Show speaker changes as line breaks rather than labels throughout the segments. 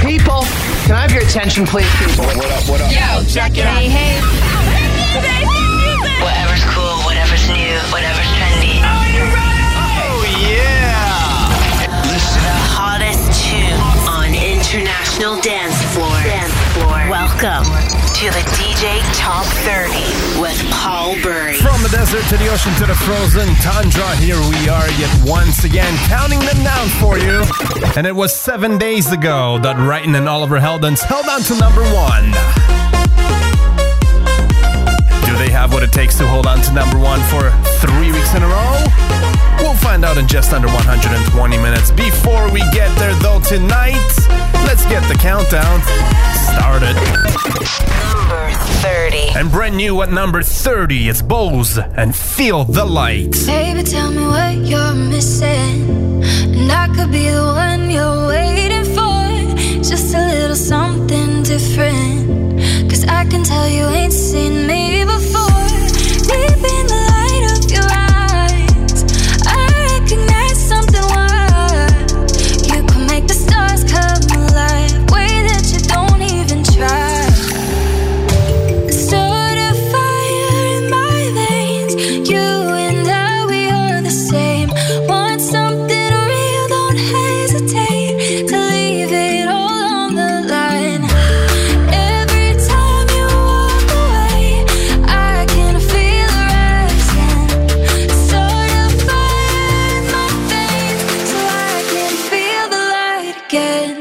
People, can I have your attention, please, people?
What up?
Yo, check it out.
Hey.
Whatever's cool, whatever's new, whatever's trendy.
Are you ready? Oh, yeah.
Listen. The hottest tune on International Dance Floor. Welcome to the DJ Top 30 with Paul Bury.
From the desert to the ocean to the frozen tundra, here we are yet once again counting them down for you. And it was 7 days ago that Wrighton and Oliver Heldens held on to number 1. Do they have what it takes to hold on to number 1 for 3 weeks in a row? We'll find out in just under 120 minutes. Before we get there though tonight, let's get the countdown started.
Number 30.
And brand new at number 30 is Bose and Feel the Light.
Baby, tell me what you're missing, and I could be the one you're waiting for. Just a little something different, 'cause I can tell you ain't seen me before. Deep in the light of your eyes, I recognize something wild. You can make the stars come alive, way that you don't even try. Start a fire in my veins. You and I, we are the same. Want something real, don't hesitate to leave it all on the line. Every time you walk away, I can feel the rising. Start a fire in my veins so I can feel the light again.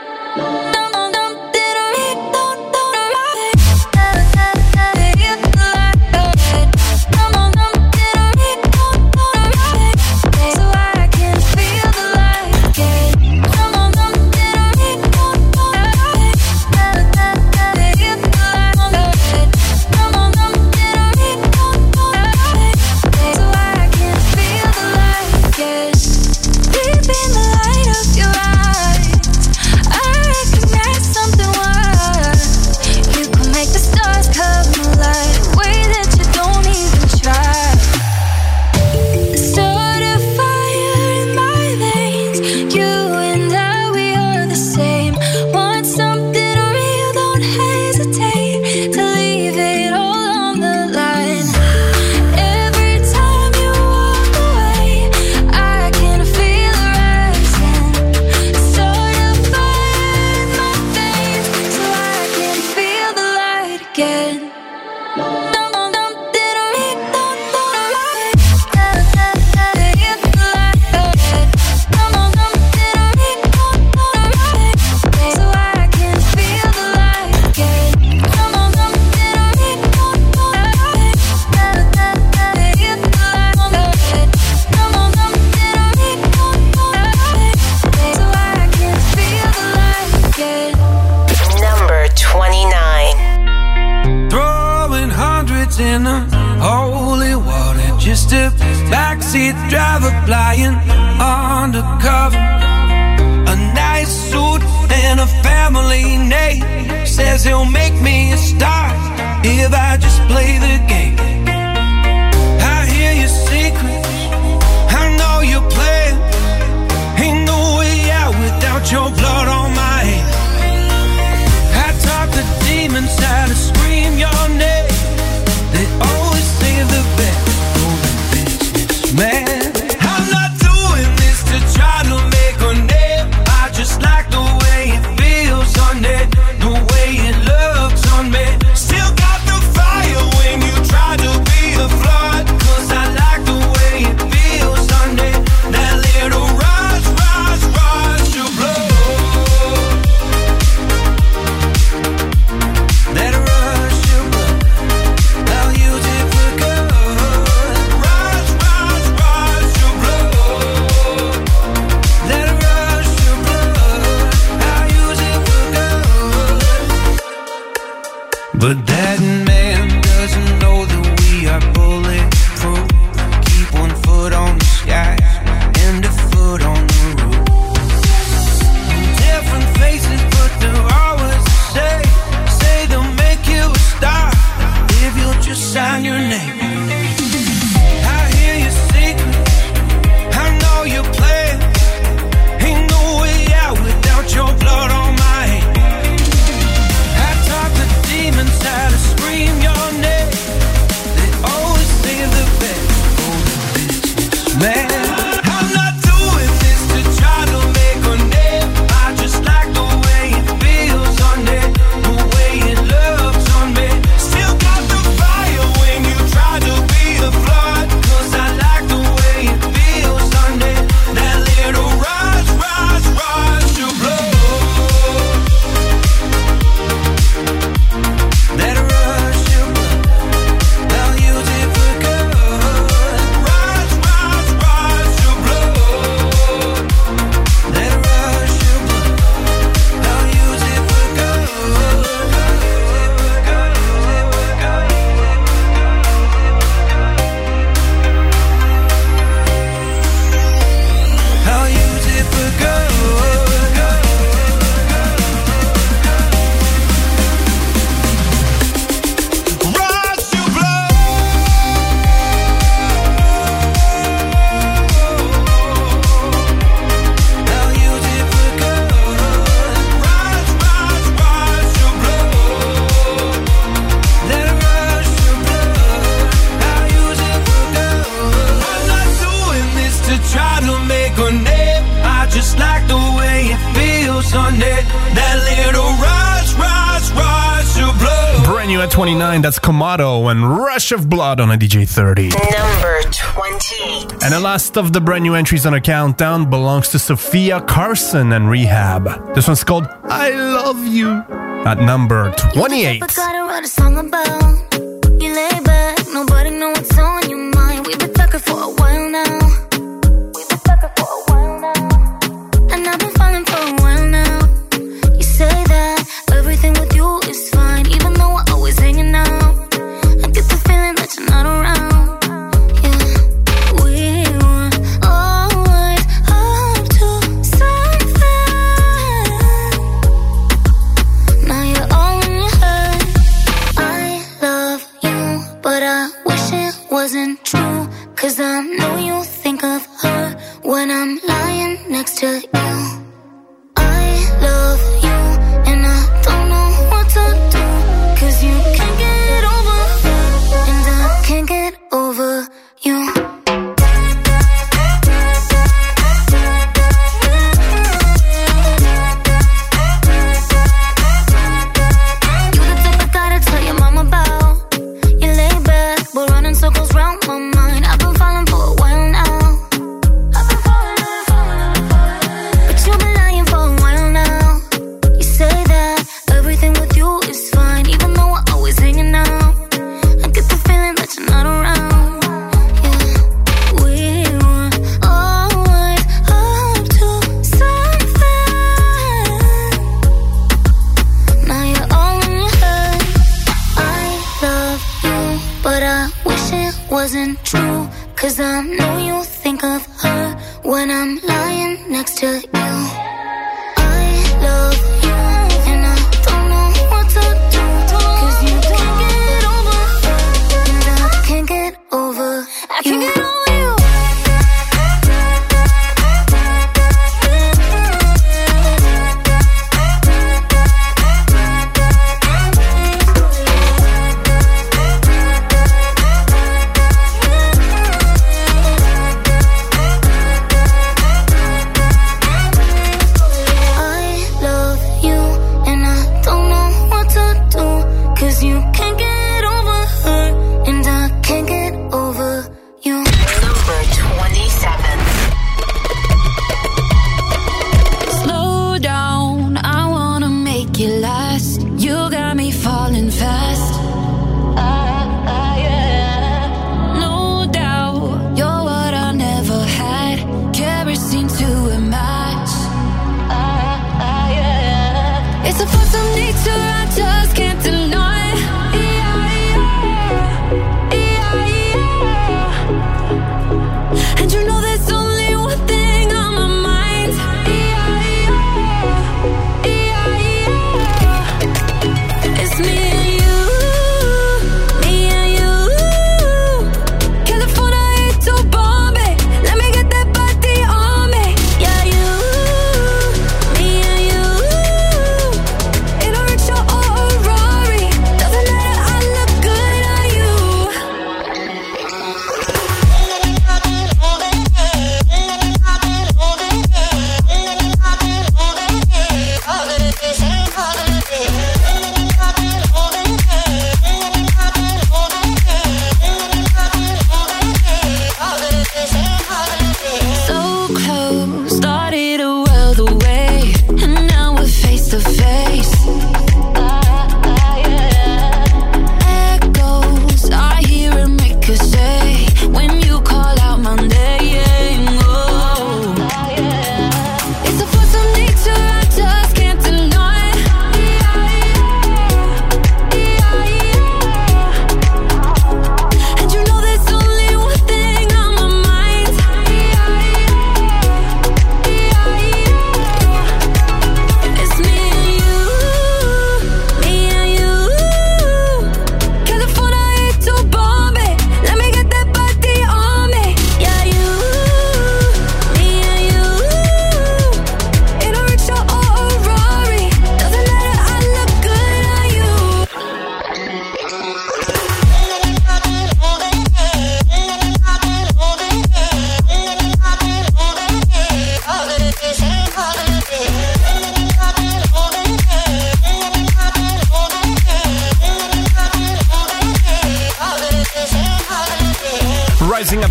But that man doesn't know that we are bulletproof. Keep one foot on the sky and a foot on the roof. Different faces, but they're always the same. Say they'll make you a star if you'll just sign your name. I hear your secrets, I know your plan. Ain't no way out without your blood on my hands.
29, that's Komodo and Rush of Blood on a DJ 30.
Number 28.
And the last of the brand new entries on our countdown belongs to Sophia Carson and Rehab. This one's called I Love You at number 28.
I gotta write a song about you lay back, nobody know what's on your mind. We've been talking for a while now. And I've been falling for a while now. You say that everything with you is fine, even though we're always hanging out. I get the feeling that you're not around. Yeah, we were always up to something. Now you're all in your head. I love you, but I wish it wasn't true. 'Cause I know you think of her when I'm lying next to you. I love you, and I don't know what to do. 'Cause you can't get over her, and I can't get over you. You the type I gotta tell your mom about. You lay back, but running circles round my mind. I've been falling for a while now. But you've been lying for a while now. You say that everything with you is fine, even though we're always hanging out. I get the feeling that you're not around. Yeah, we were always up to something. Now you're all in your head. I love you, but I wish it wasn't true. 'Cause I know you think of her when I'm lying next to you. I love you, and I don't know what to do. 'Cause you can't get over her, and I can't get over you. I can't get over you.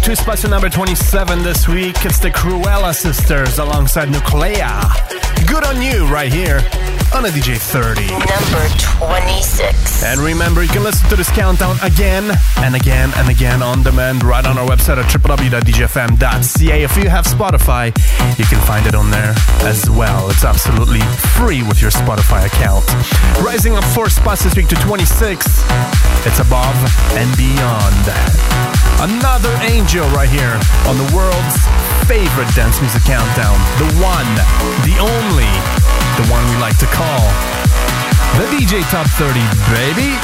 2 spots to number 27 this week. It's the Cruella Sisters alongside Nuclear. Good on You right here on a DJ 30.
Number 26.
And remember, you can listen to this countdown again and again and again on demand right on our website at www.djfm.ca. If you have Spotify, you can find it on there as well. It's absolutely free with your Spotify account. Rising up 4 spots this week to 26. It's Above and Beyond. Another angel right here on the world's favorite dance music countdown. The one, the only, the one we like to call the DJ Top 30, baby.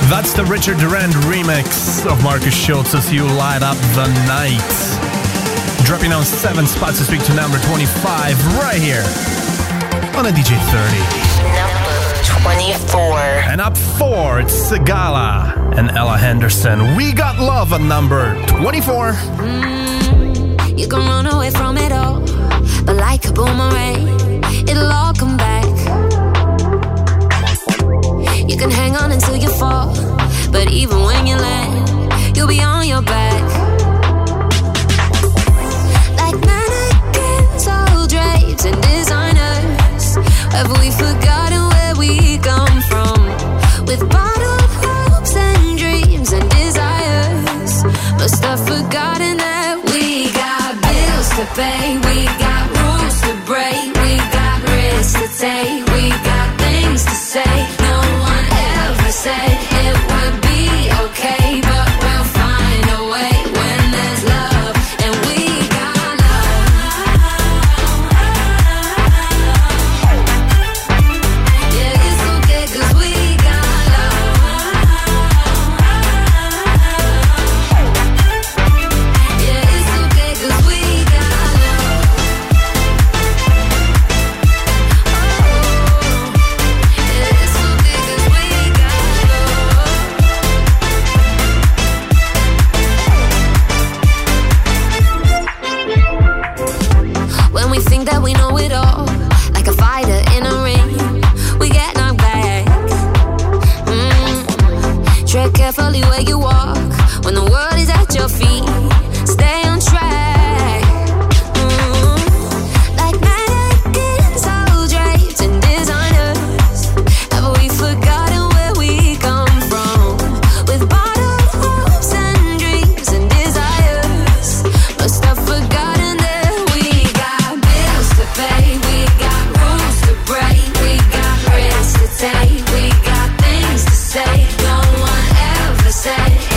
That's the Richard Durand remix of Marcus Schultz's You Light Up the Night. Dropping on 7 spots this week to number 25 right here on a DJ 30.
Number 24.
And up 4, it's Sigala and Ella Henderson. We Got Love at number 24.
You can run away from it all, but like a boomerang, it'll all come back. You can hang on until you fall, but even when you land, you'll be on your back. Like mannequins, all drapes and designers, have we forgotten where we come from? With bottled hopes and dreams and desires, must have forgotten that we got bills to pay, we got rules to break, we got risks to take, we got things to say. No one ever said it would be okay, but we'll find a way when there's love, and we got love. Yeah, it's okay 'cause we got love. Yeah, it's okay 'cause we got love. Yeah, it's okay 'cause we got love. When we think that we know it all, like a fighter in a ring, we get knocked back. Tread carefully where you walk, when the world is at your feet, stay on track. Like mannequins, all drapes and designers, have we forgotten where we come from? With bottled hopes and dreams and desires, must have forgotten that we got bills to pay, we got rules to break, we got risks to take, we got things to say. No one ever said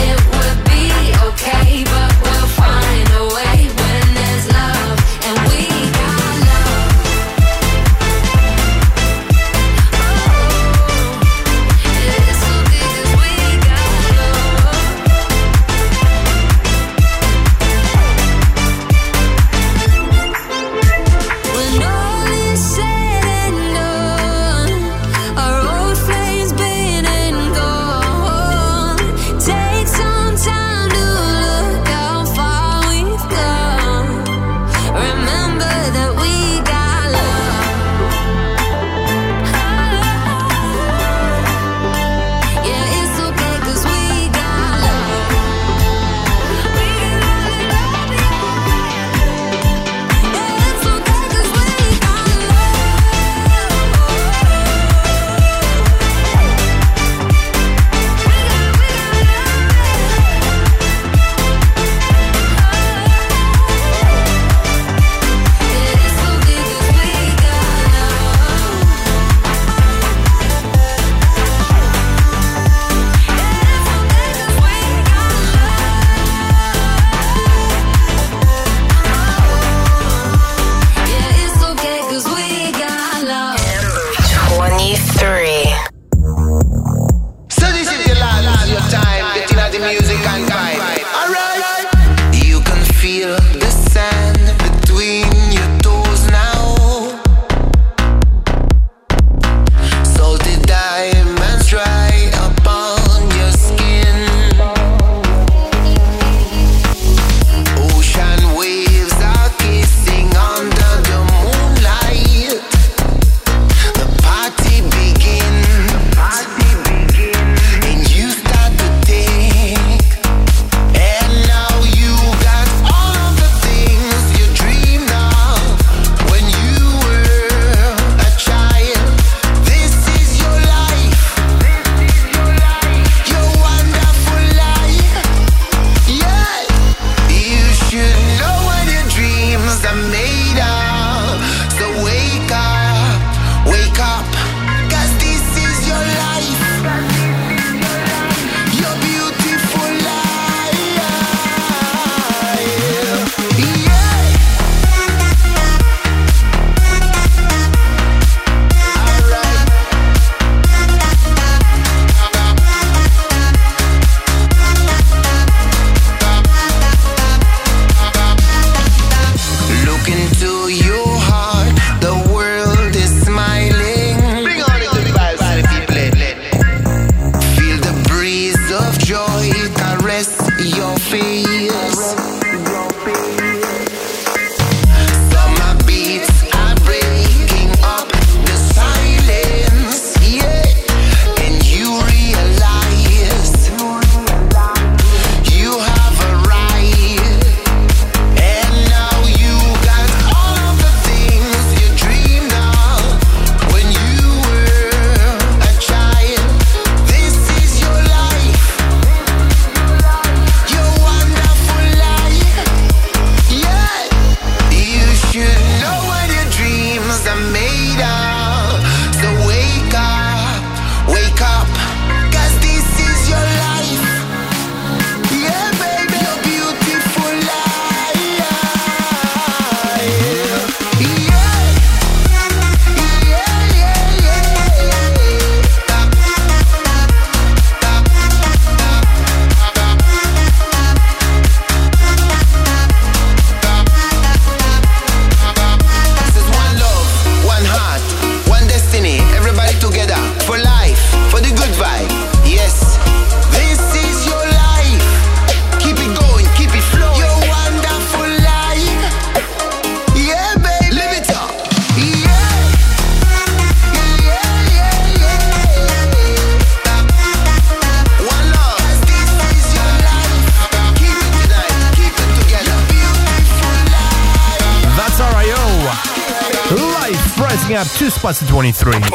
up 2 spots to 23.
Number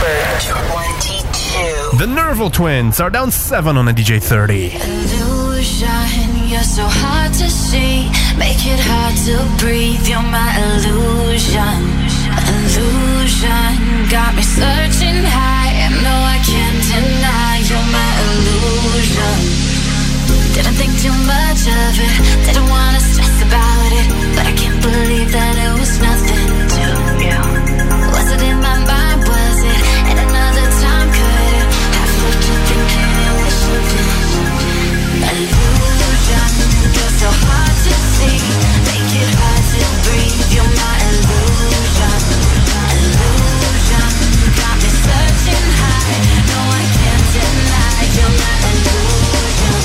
22.
The Nerval Twins are down 7 on the DJ 30.
Illusion, you're so hard to see. Make it hard to breathe. You're my illusion. Illusion got me searching high. No, I can't deny you're my illusion. Didn't think too much of it. Didn't wanna stress about it. But I can't believe that it was nothing to you. Was it in my mind? Was it at another time? Could it have left you thinking it was something? Illusion, you're so hard to see. Make it hard to breathe. You're my illusion. Illusion got me searching high. No, I can't deny you're my illusion.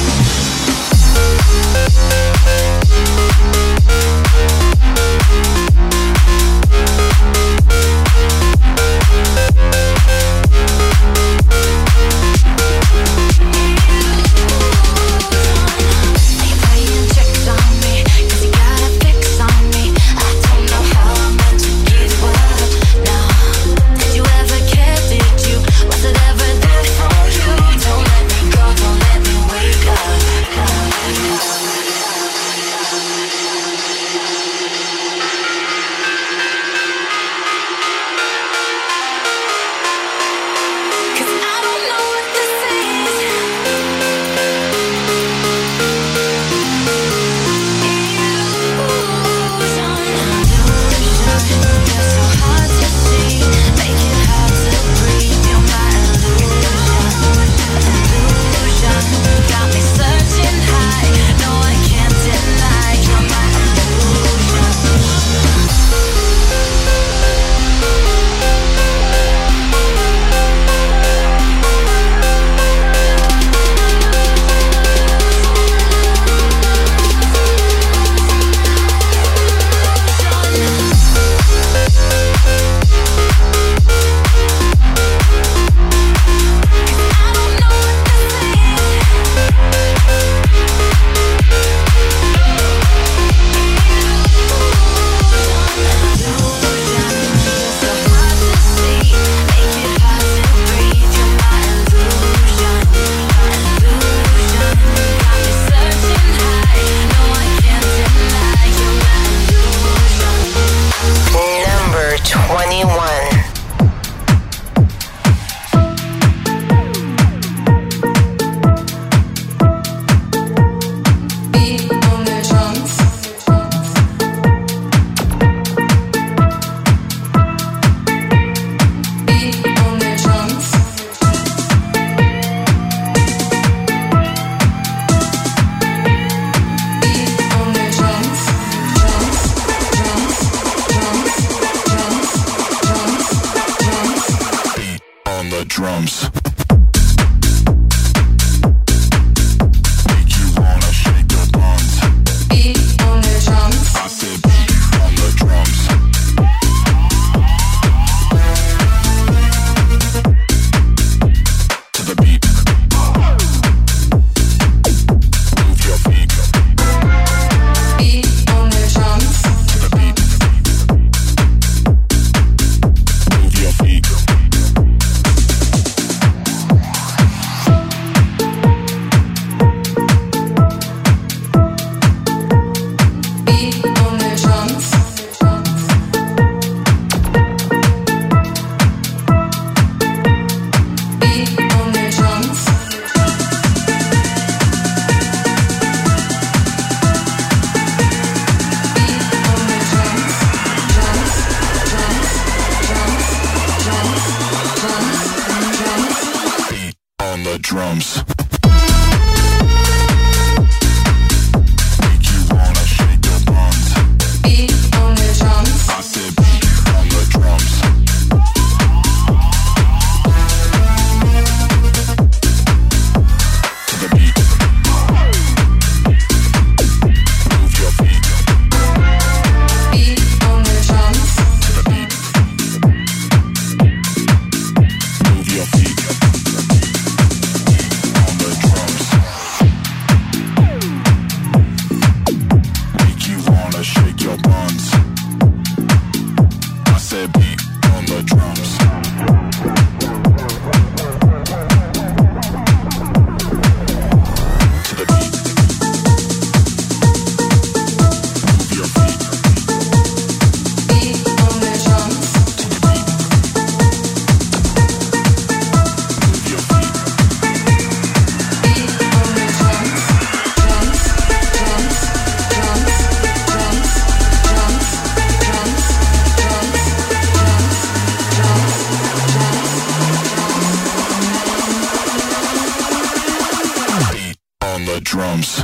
drums.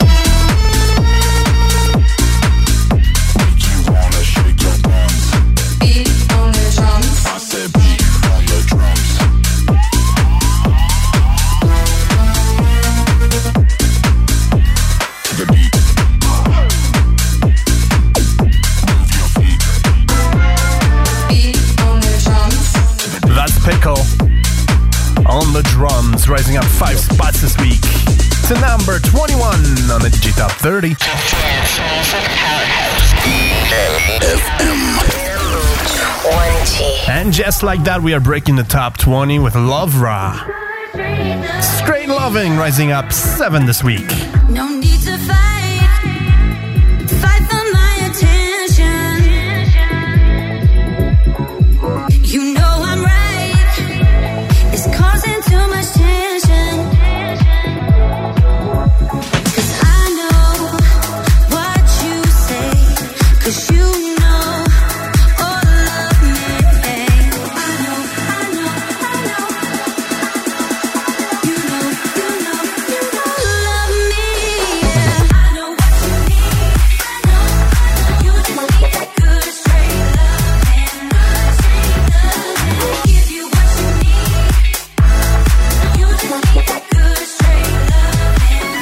Rising up 5 spots this week to number 21 on the DJ Top 30. And just like that, we are breaking the top 20 with Love Ra. Straight Loving rising up 7 this week.
No need to fight for my attention. You know I'm right. It's causing too much tension. 'Cause I know what you say. 'Cause you know all of me. I know. You know love me. Yeah. I know what you need. You just need that good straight loving. I'll give you what you need. You just need that good straight loving.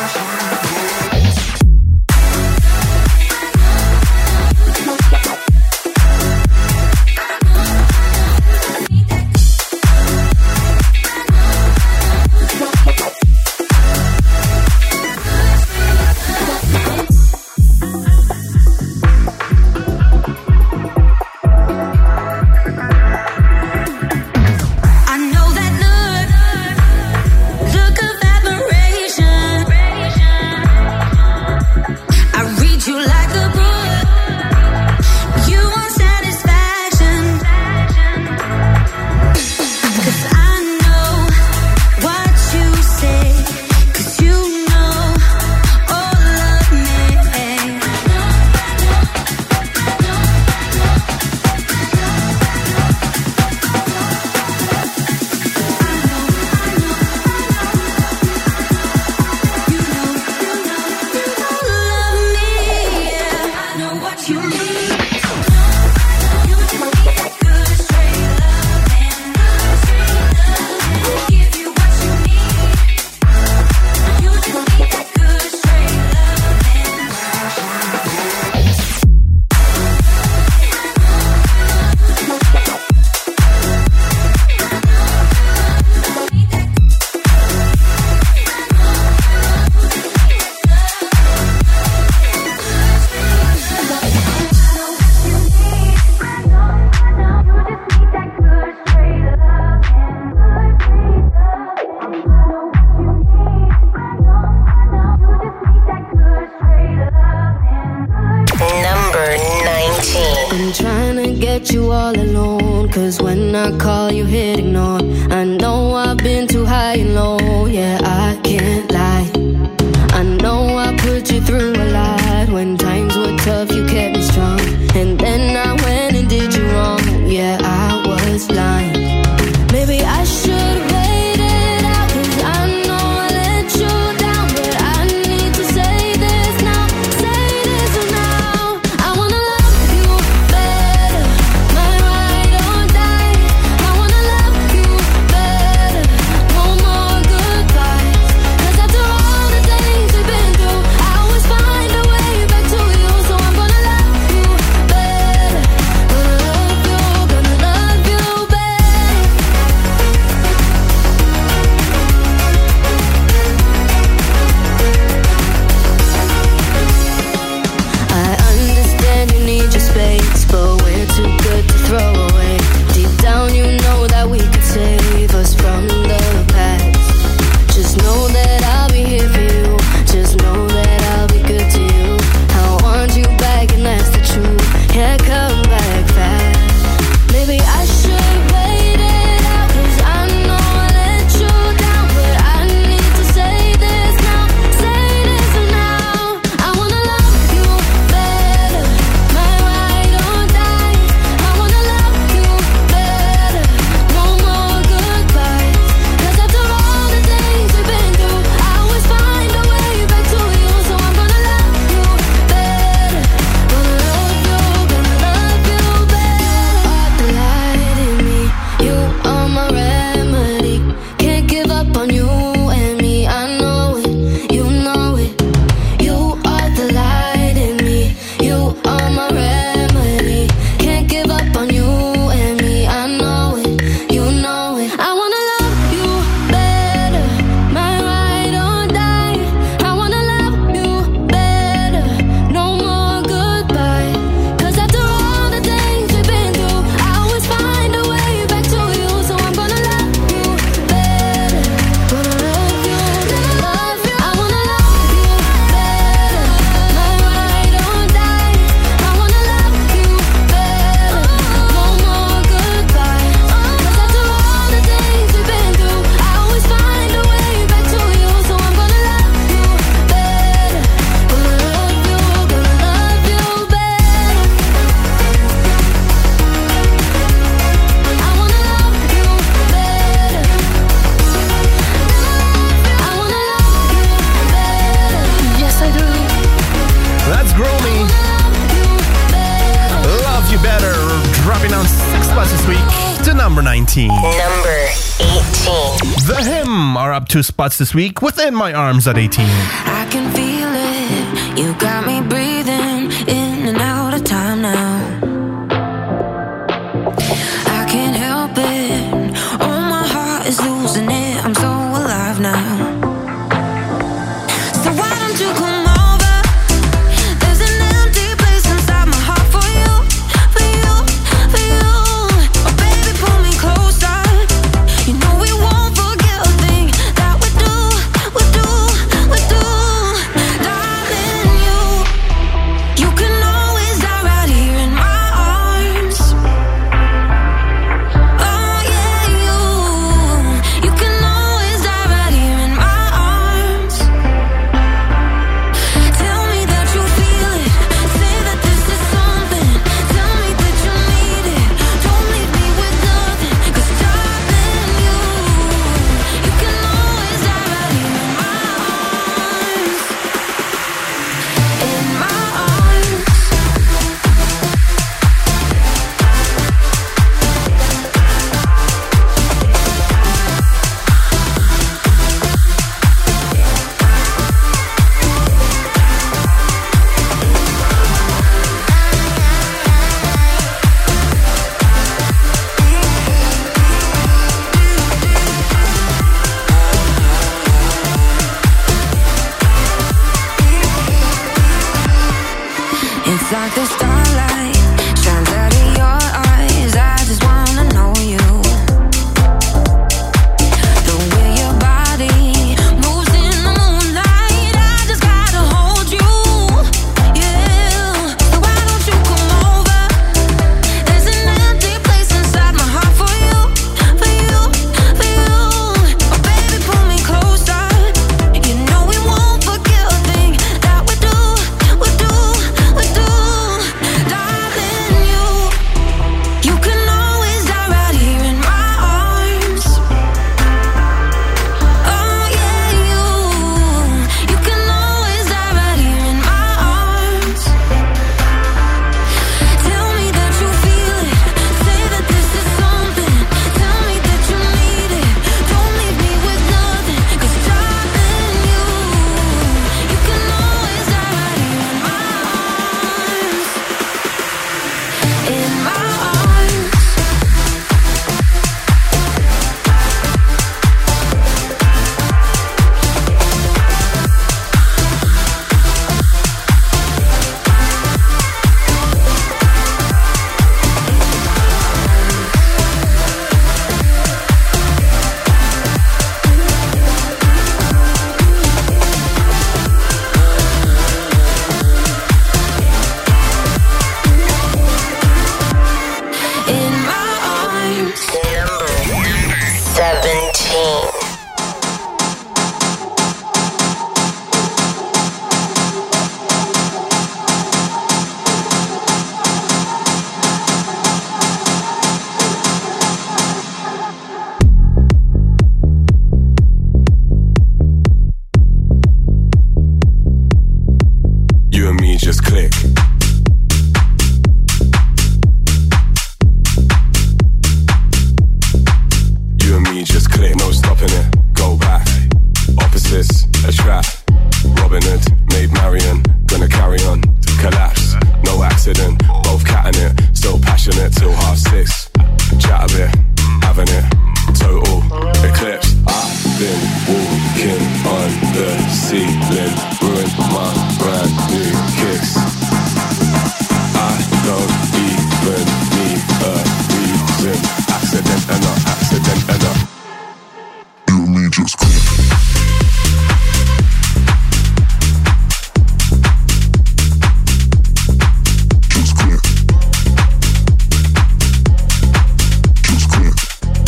I know that look of admiration. I read you like a book. You want satisfaction. 'Cause I know what you say. 'Cause you know all of me. Love me, yeah. I know what you need. You just need that good straight loving. I'll give you what you need. You just need that good straight loving.
Number 19.
I'm trying to get you all alone, 'cause when I call you hit ignore. I know I've been too high and low, yeah, I can't lie. I know I put you through a lot. When times were tough, you kept me strong. And then I went and did you wrong, yeah, I was blind. Maybe I should wait it out, 'cause I know I let you down. But I need to say this now, I wanna love you better, my ride or die. I wanna love you better, no more good.
18.
Number 18.
The Hymn are up 2 spots this week, Within My Arms at 18.
I can feel it. You got me breathing in and out of time now. I can't help it. Oh, my heart is losing it. I'm so alive now. So why don't you come over? There's an empty place inside my heart for you, for you, for you. Oh, baby, pull me closer. You know we won't forget a thing that we do, we do, we do. Darling, you can always die right here in my arms. Oh yeah, you can always die right here in my arms. Tell me that you feel it. Say that this is something. Tell me that you need it. Don't leave me with nothing. 'Cause darling, you can always die right here in my arms. In my arms. It's like the starlight shines out of your eyes. I just wanna know you. The way your body moves in the moonlight, I just gotta hold you. Yeah. So why don't you come over? There's an empty place inside my heart for you, for you, for you. Oh, baby, pull me closer. You know we won't forget a thing that we do, we do, we do. Darling, you can always die right here in my arms. Oh yeah, you can always die right here in my arms. Tell me that you feel it. Say that this is something. Tell me that you need it. Don't leave me with nothing. 'Cause darling, you can always die right here in my arms. In my arms. In my arms.
Number 17.
You and me just click. You and me just click, no stopping it. Go back, opposites attract. Robin Hood made Marion, gonna carry on, collapse. No accident, both catting it, still passionate till 6:30. Chat a bit, having it, total eclipse. I've been walking on the ceiling, ruined my brand new kicks. I don't even need a reason. Accident enough, accident enough. You and me just click. Just click. Just click.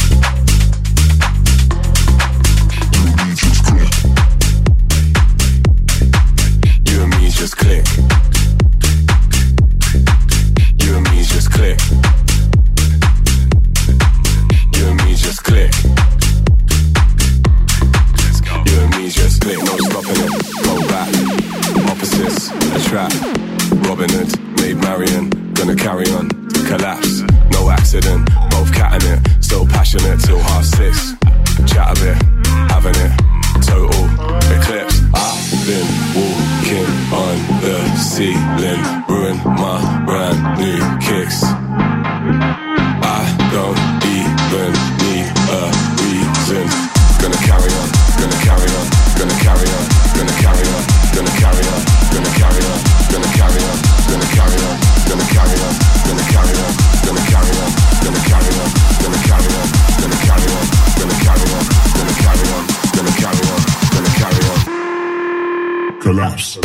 You and me just click. You and me just click. You and me just click. You and me just click. You and me just click, no stopping it. Go back, opposites attract. Robin Hood made Marion, gonna carry on, collapse. No accident, both catting it, still passionate
collapse.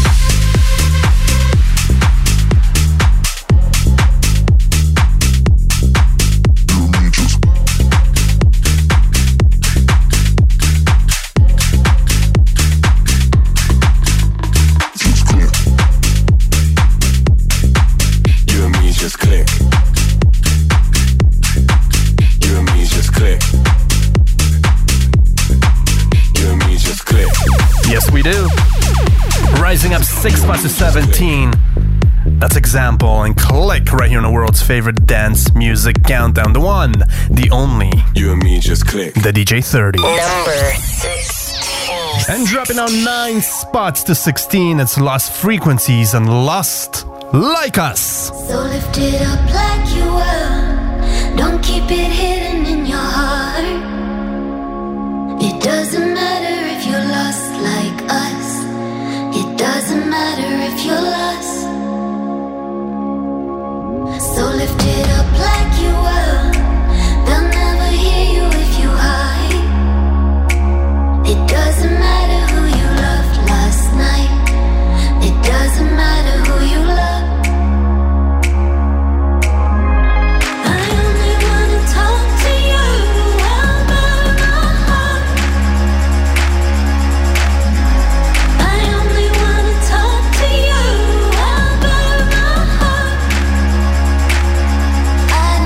We do. Rising up 6 spots to 17. That's Example and Click right here on the world's favorite dance music countdown. The one, the only.
You and me just click.
The DJ 30.
Number 16.
And dropping on 9 spots to 16. It's Lost Frequencies and Lost Like Us.
So lift it up like you will. Don't keep it hidden in your heart. It doesn't matter if you're lost like us. It doesn't matter if you're lost. So lift it up like you will. They'll never hear you if you hide. It doesn't matter who you loved last night. It doesn't matter who you love. I only wanna talk to you about my heart. I only wanna talk to you about my heart. I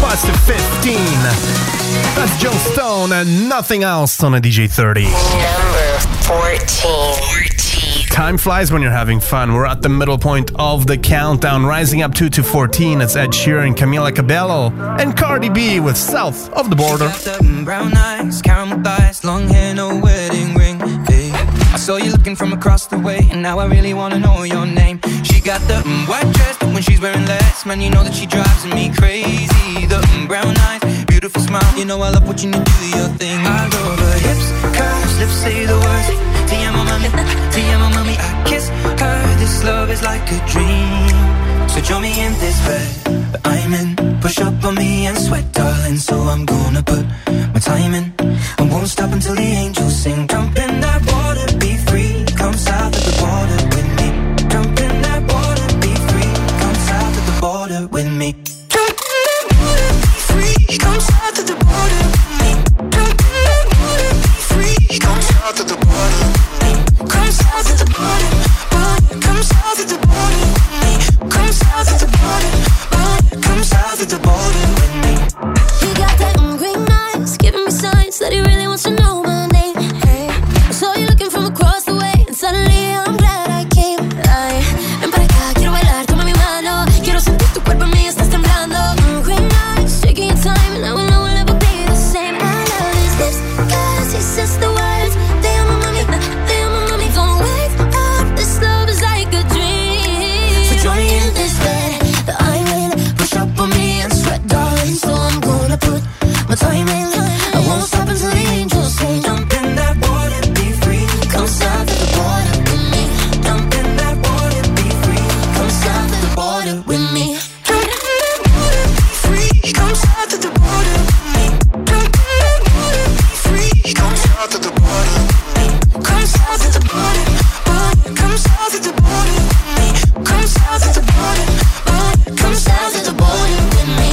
drops to 15. That's Joe Stone and Nothing Else on a DJ 30.
Number 14.
Time flies when you're having fun. We're at the middle point of the countdown. Rising up 2 to 14, it's Ed Sheeran, Camila Cabello, and Cardi B with South of the Border.
Brown eyes, caramel thighs, long hair, no wedding ring. Hey, I saw you looking from across the way, and now I really wanna know your name. She got the white dress, but when she's wearing less, man, you know that she drives me crazy. The brown eyes, beautiful smile, you know I love watching you do your thing. I love her hips, curves, lips say the words. Te amo mami, I kiss her. This love is like a dream. So join me in this bed, but I'm in. Push up on me and sweat, darling. So I'm gonna put my time in. I won't stop until the angels sing. Jump in that water, be free. Come south of the border with me. Jump in that water, be free. Come south of the border with me. Jump in that water, be free. Come south of the border with me. Jump in that water, be free. Come south of the border. Come south of the border, border. Come south of the border with me. Come south of the border, border. Come south of the border with me.
He got that green eyes, giving me signs that he really wants to know my name. Hey, I saw you looking from across the way, and suddenly I'm glad I came. Ay, ven para acá, quiero bailar, toma mi mano. Quiero sentir tu cuerpo en mí, estás temblando. Green eyes, taking your time, and I will know we'll never be the same. I love his lips, 'cause he says the words. They are my mommy, they are my mommy. Don't wake up, this love is like a dream.
So join me in this bed that I'm in. Push up on me and sweat, darling. So I'm gonna put my time in. I won't stop until the angels sing. Jump in that water, be free. Come south of the border with me. Jump in that water, be free. Come south of the border with me. Jump in that water, be free. Come south of the border with me. Jump in that water, be free. Come south of the border with me. Come south of the border, border. Come south of the border with me. Come south of the border, border. Come south of the border with me.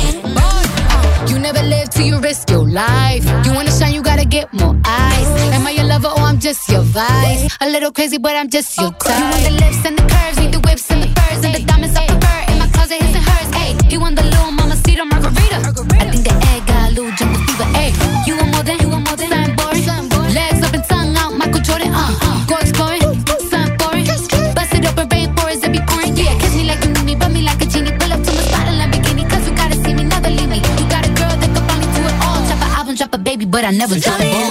You never live till you risk your life. You wanna shine, you gotta get more eyes. Am I your lover or I'm just your vice? A little crazy, but I'm just your type. You want the lips and the curves, need the whips and the furs and the diamonds off the fur. In my closet, his and hers. Ayy, he want the little mamacita margarita. I think the egg got a little jungle fever. Ayy, you want more than something boring. Legs up and tongue out, Michael Jordan. Go exploring, something boring. Bust it open, rainforest that be pouring. Yeah, kiss me like you need me, rub me like a genie. Pull up to my spot in Lamborghini, 'cause you gotta see me, never leave me. You got a girl that can finally do it all. Drop an album, drop a baby, but I never drop a ball.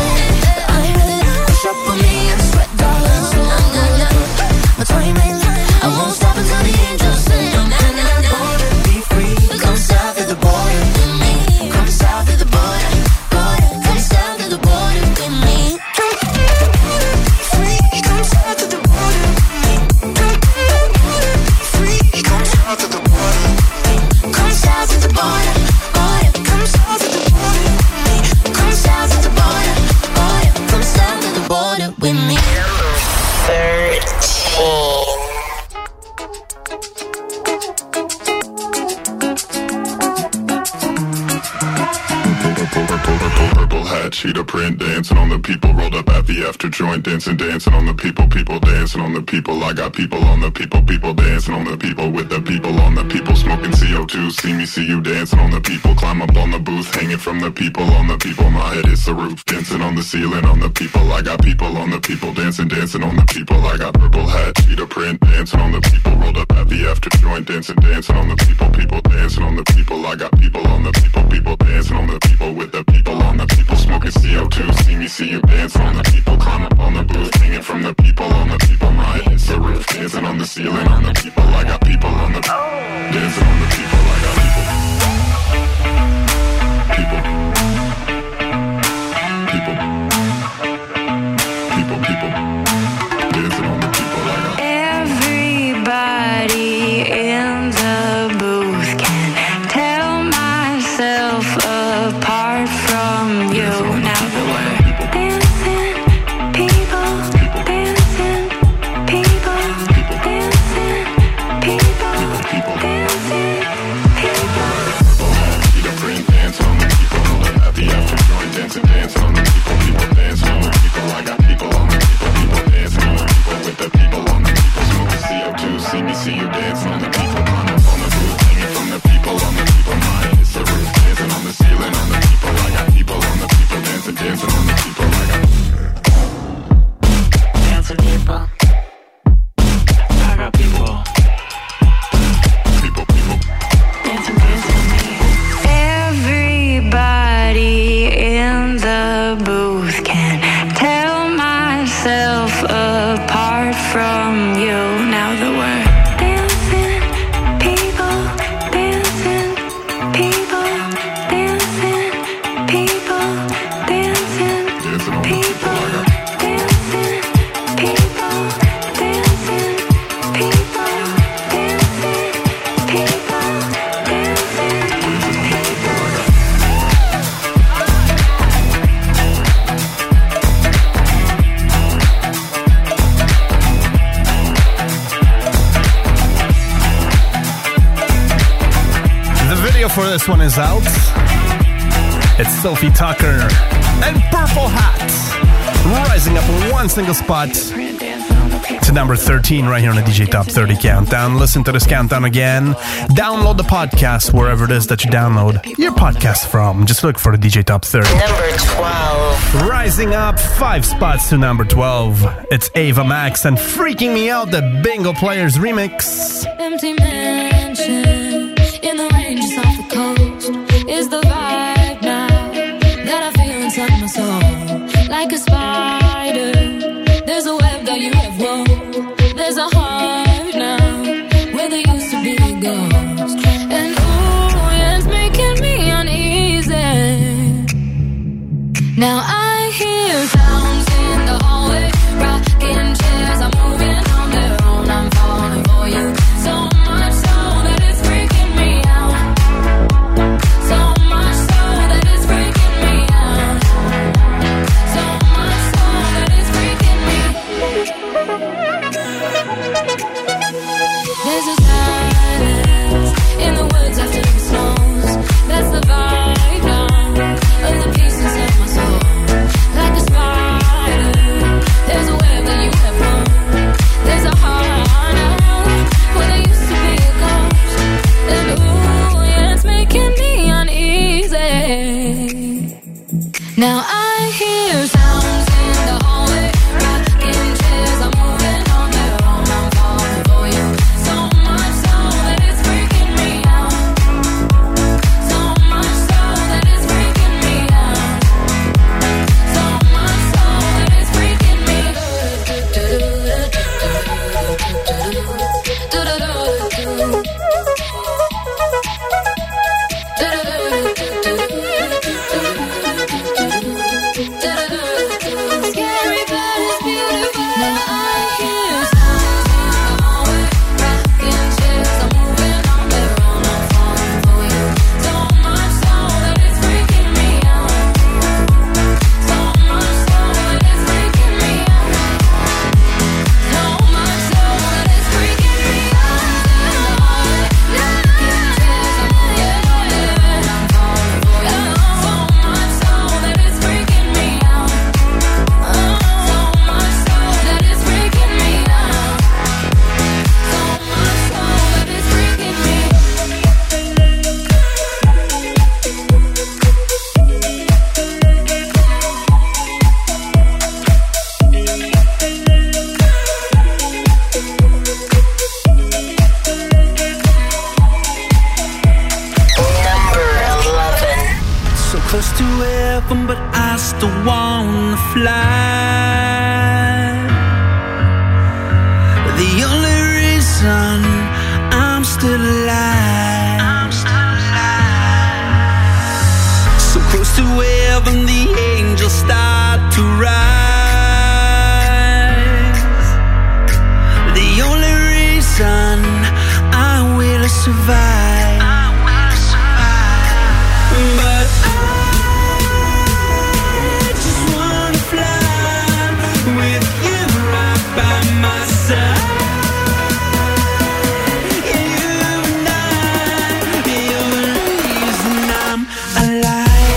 Push up on me and sweat, darling. So I'm gonna put my time in. I won't stop until the angels sing. Jump in that border, be free. Come south of the border with me. Come south of the border, border. Come south of the border with me. Jump in that border, be free. Come south of the border with me. Jump in that border, be free. Come south of the border with me. Come south of the border, border. Come south of the border with me. Come south of the border, border. Come south of the border with me.
13.
Purple hat, cheetah print, dancing on the people. Rolled up at the after joint, dancing on the people. People dancing on the people. I got people on the people. People dancing on the people with the people on the people. Smoking CO2, see me, see you dancing on the people. Climb up on the booth, hanging from the people on the people. My head is the roof, dancing on the ceiling on the people. I got people on the people, dancing on the people. I got purple hat, cheetah print, dancing on the people. Rolled up at the after joint, dancing on the people. People dancing on the people. I got people on the people. People dancing on the people with the people on the people. Smoking CO2, see me, see you dancing on the people. Climb up on the booth, hanging from the people on the people. My head is the roof, dancing on the ceiling on the people. I got people on the dancing on the people. I got people. People. People. People. People. Dancing on the people. I got
Everybody in the booth can tell myself apart from you. Now that we're dancing, people, dancing, people, dancing, people, dancing, people.
cheetah print, dancing on the people. At the after
and you. Now that we're dancing, people, dancing, people, dancing, people, dancing, people, dancing, people, dancing, people, dancing,
for this one is out. It's Sophie Tucker and Purple Hat rising up one single spot to number 13 right here on the DJ Top 30 Countdown. Listen to this countdown again. Download the podcast wherever it is that you download your podcast from. Just look for the DJ Top 30.
Number 12.
Rising up 5 spots to number 12. It's Ava Max and Freaking Me Out, the Bingo Players remix.
Empty mansion in the ranges off the coast is the vibe now that I feel inside my soul. Like a spider, there's a web that you have wove. There's a heart now where there used to be a ghost. And ooh, yeah, it's making me uneasy. Now I hear sounds in the hallway, rocking chairs are moving on their own. I'm falling for you so much so that it's freaking me out. So much so that it's freaking me out. So much so that it's freaking me. There's a silence in the woods after the snows. That's the vibe now of the pieces of my soul. Like a spider, there's a web that you have won. There's a heart now where there used to be a ghost. And ooh, yeah, it's making me uneasy. Now I hear sounds in the hallway, rocking chairs are moving on their own. I'm falling for you so much so that it's freaking me out. So much so that it's freaking me out. So much so that it's freaking me. Scary but it's beautiful. Now I hear sounds in the hallway, rocking chairs are moving on their own. I'm falling for you so much so that it's freaking me out. So much so that it's freaking me out. So much so that it's freaking me out. Rocking chairs are moving on their own. I'm falling for you so much so that it's freaking me out. So much so that it's freaking me out. So much so that it's freaking me.
Number 11.
So close to heaven, but I still wanna fly. The only reason I'm still alive. So close to heaven, the angels start to rise. The only reason I will survive. But I just wanna fly with you right by my side. You and I, you're the reason I'm alive.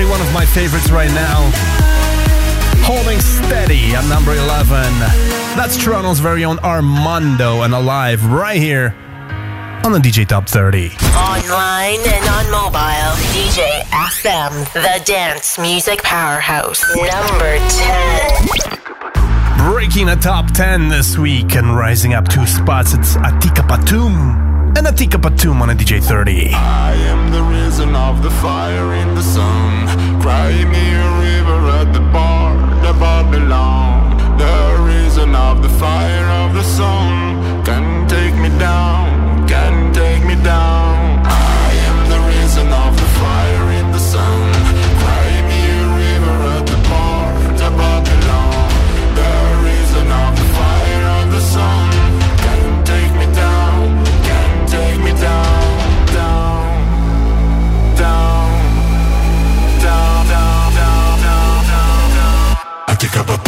one of my favorites right now. Holding Steady at number 11. That's Toronto's very own Armando and Alive right here on the DJ Top 30.
Online and on mobile, DJ FM, the dance music powerhouse. Number 10.
Breaking the top 10 this week and rising up 2 spots, it's Atika Patum. And Atika Patum on a DJ 30.
I am the reason of the fire in the sun. Cry me a river at the bar, the Babylon. The reason of the fire of the sun can take me down, can take me down. I am the reason of the fire in the sun. Cry me a river at the bar, the Babylon. The reason of the fire of the sun can take me down, can take me down, down, down, down, down, down, down, down. I think about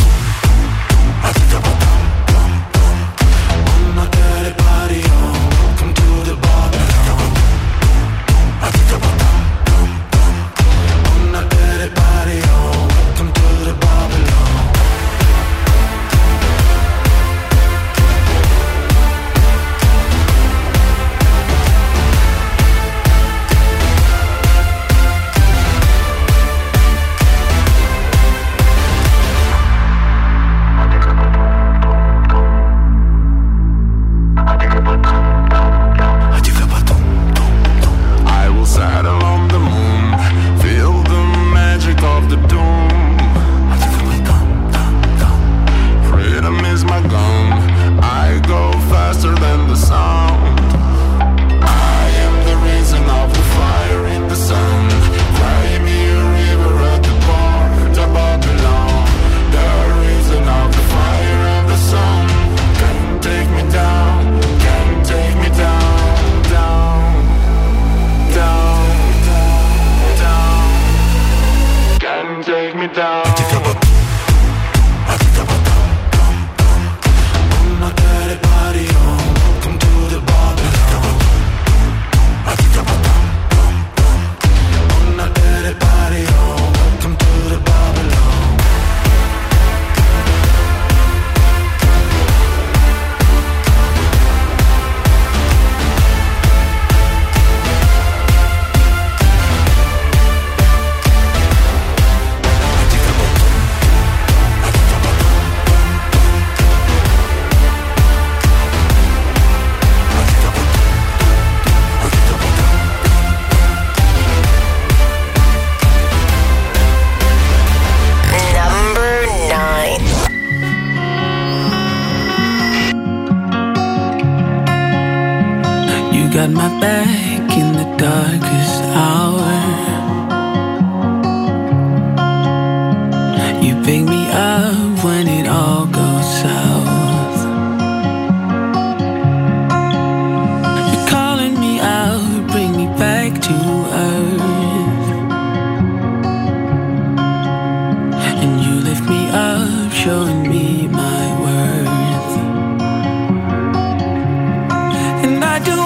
got my back in the darkest hour. You pick me up when it all goes south. You're calling me out, bring me back to earth. And you lift me up, showing me my worth. And I do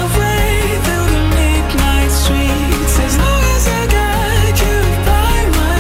As long as I got you by my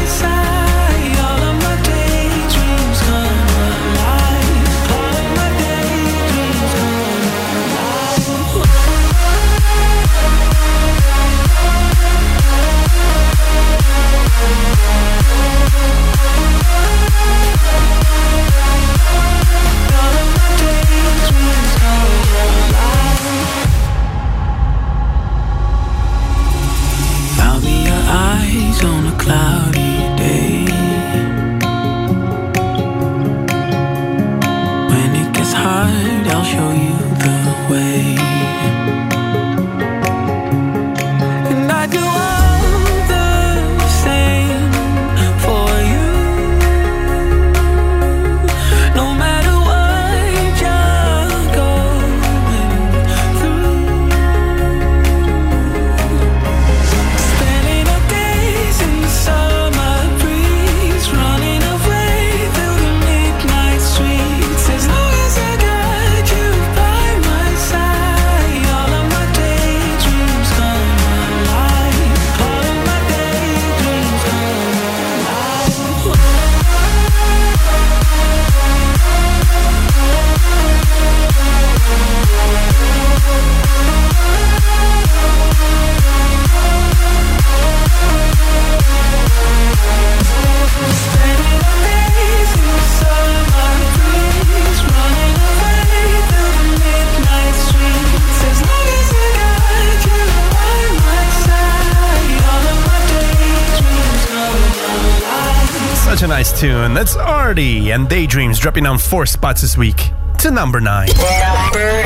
dance tune. That's Artie and Daydreams dropping down 4 spots this week to number 9.
Number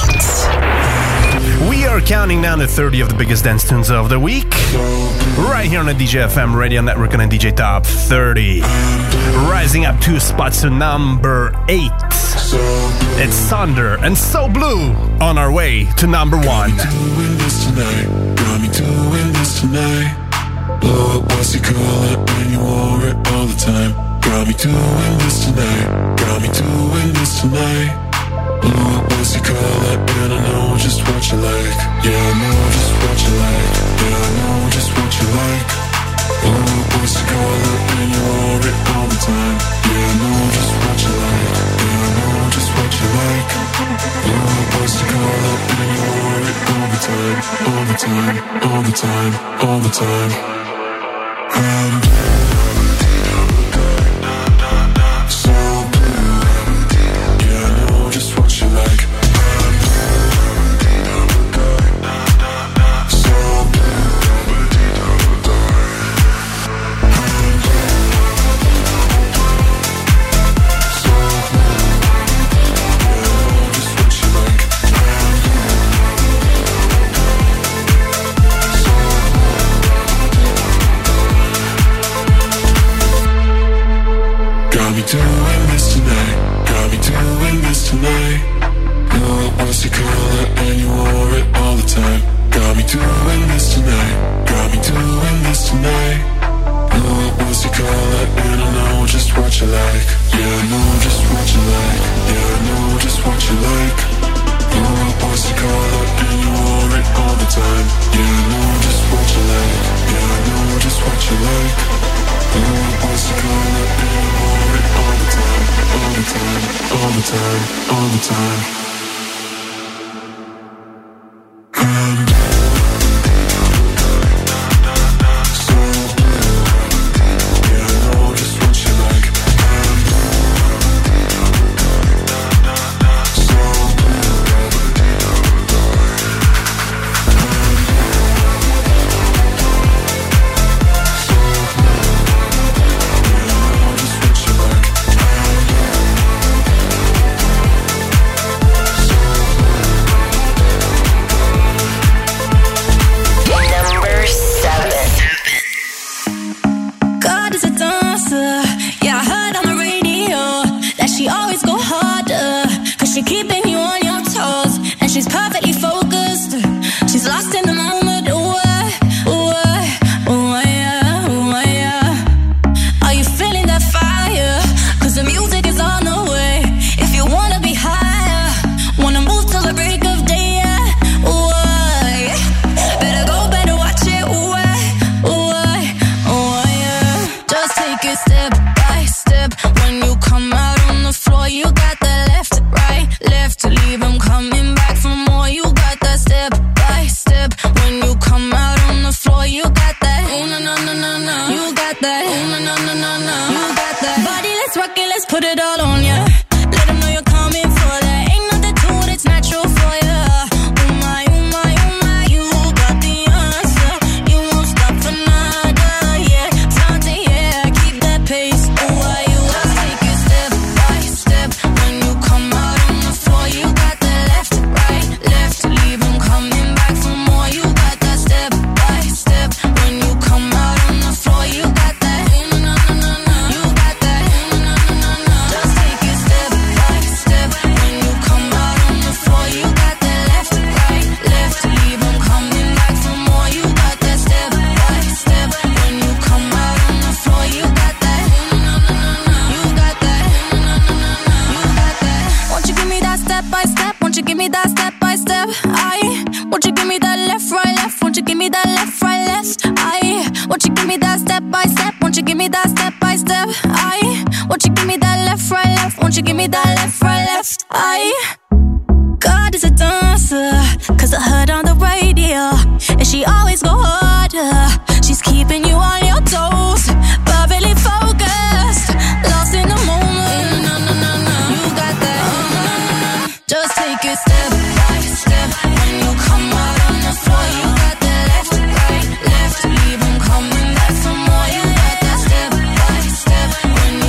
8.
We are counting down to 30 of the biggest dance tunes of the week, right here on the DJ FM Radio Network and the DJ Top 30. Rising up 2 spots to number 8. It's Sunder and So Blue on our way to number 1.
Got me doing this tonight. Blow up, what's it called? And you wore it all the time. Got me doing this tonight. Got me doing this tonight. Blow up, what's it called? And I know just what you like. Yeah, I know just what you like. Yeah, I know just what you like. Blow up, what's it called? And you wore it all the time. Yeah, I know just what you like. Yeah, I know just what you like. Blow up, what's it called? And you wore it all the time. All the time, all the time, all the time. So blue. Yeah, I know just what you like. So blue. Doing this tonight, got me doing this tonight. Know what's it called, and you wore it all the time. Got me doing this tonight, got me doing this tonight. Know what's it called, and I know just what you like. Yeah, I know just what you like. Yeah, I know just what you like. Know what's it called, and you wore it all the time. Yeah, I know just what you like. Yeah, I know just what you like. Know what's it called, and you wore it all the time, all the time, all the time, all the time. So blue. Yeah, I know just what you like. So blue.
Leave 'em coming back for more. You got that step by step when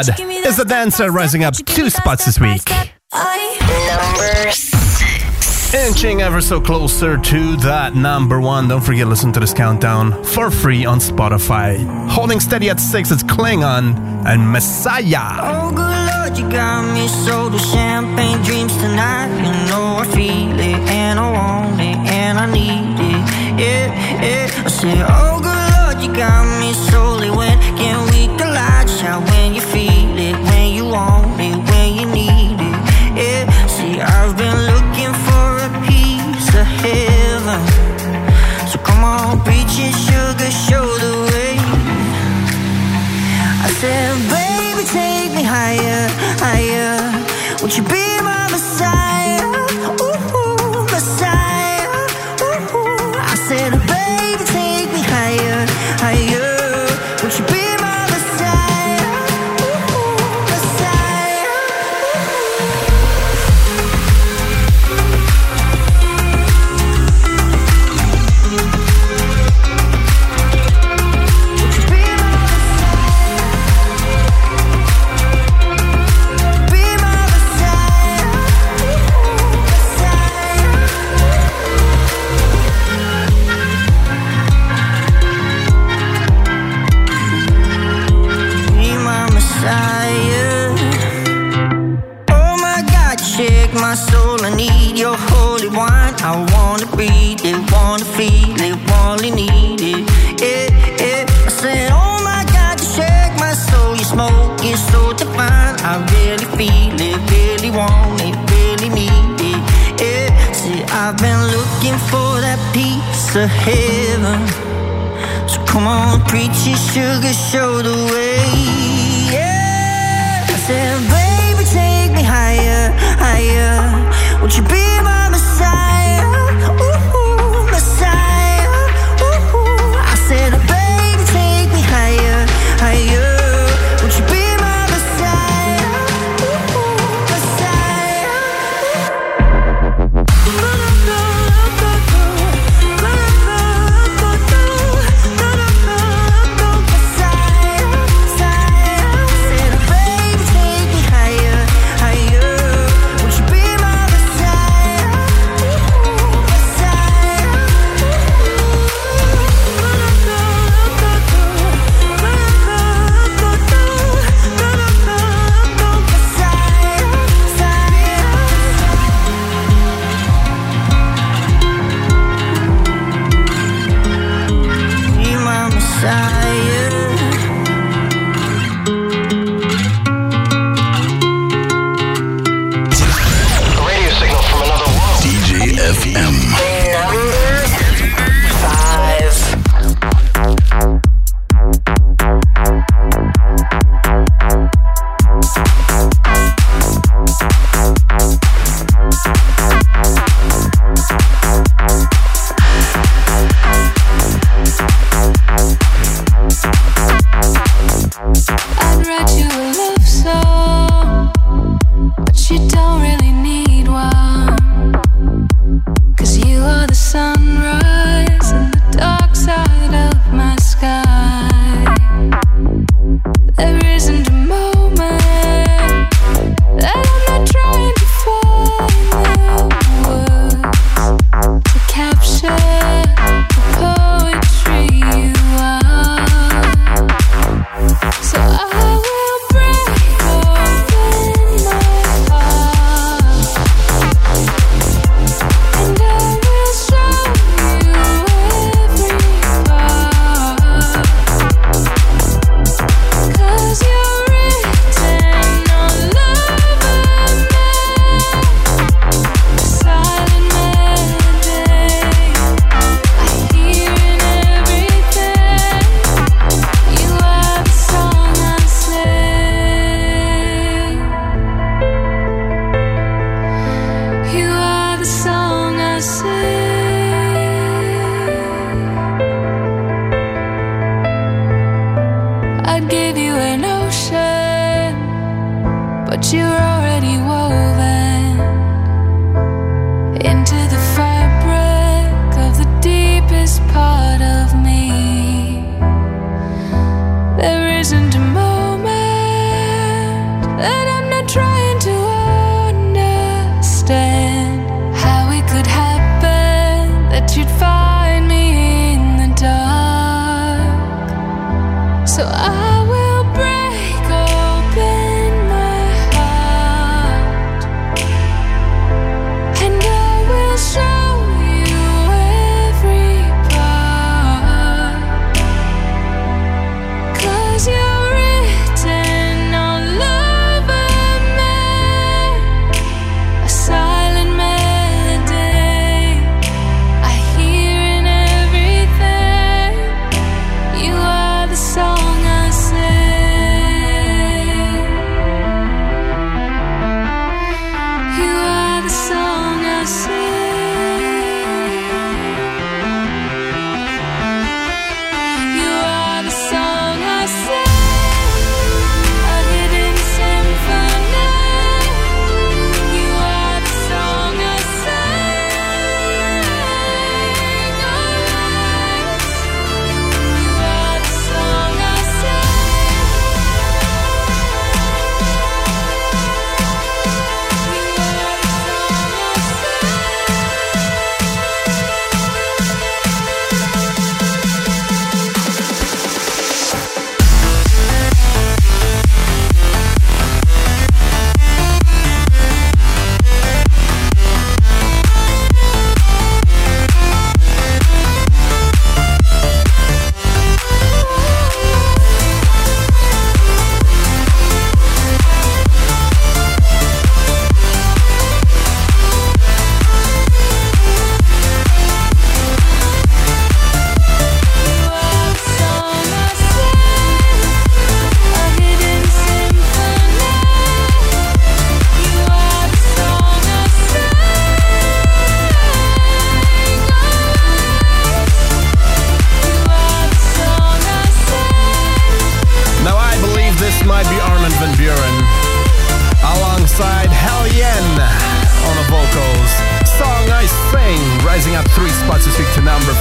God is the dancer, rising up 2 spots this week.
Number 6.
Inching ever so closer to that number 1. Don't forget, listen to this countdown for free on Spotify. Holding steady at 6, it's Klingon and Messiah.
Oh, good Lord, you got me sold with champagne dreams tonight. You know I feel it, and I want it, and I need it. Yeah. I say, oh, good Lord, you got me solely. When can we collide? Shout when you feel it, when you want it, when you need it. Yeah, see, I've been looking for a piece of heaven. So come on, preach it, sugar, show the way. I said, baby, take me higher, higher. Would you be my Messiah? Ooh, Messiah. Ooh. I said, baby, take me higher, higher. Would you be my Messiah? Ooh, Messiah. Would you be my my soul, I need your holy wine. I wanna breathe it, wanna feel it, wanna need it. Yeah. I said, oh my God, you shake my soul. Your smoke is so divine. I really feel it, really want it, really need it. Yeah. See, I've been looking for that piece of heaven. So come on, preach it, sugar, show the way. Yeah. I said, baby, take me higher, higher. Would you be my Messiah? Ooh, Messiah. Ooh. I said, baby, take me higher, higher. Would you be my Messiah? Ooh, Messiah.
There isn't a moment